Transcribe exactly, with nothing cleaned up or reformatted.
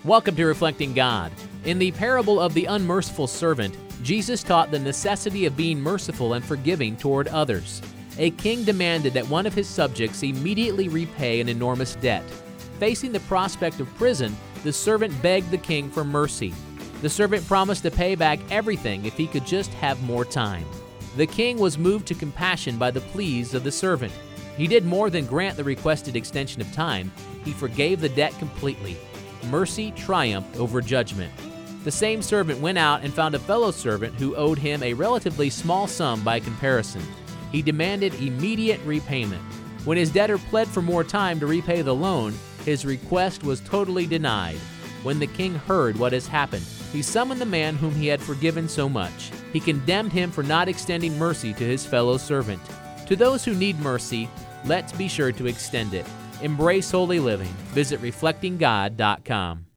Welcome to Reflecting God. In the parable of the unmerciful servant, Jesus taught the necessity of being merciful and forgiving toward others. A king demanded that one of his subjects immediately repay an enormous debt. Facing the prospect of prison, the servant begged the king for mercy. The servant promised to pay back everything if he could just have more time. The king was moved to compassion by the pleas of the servant. He did more than grant the requested extension of time. He forgave the debt completely. Mercy triumphed over judgment. The same servant went out and found a fellow servant who owed him a relatively small sum by comparison. He demanded immediate repayment. When his debtor pled for more time to repay the loan, his request was totally denied. When the king heard what has happened, he summoned the man whom he had forgiven so much. He condemned him for not extending mercy to his fellow servant. To those who need mercy, let's be sure to extend it. Embrace holy living. Visit reflecting god dot com.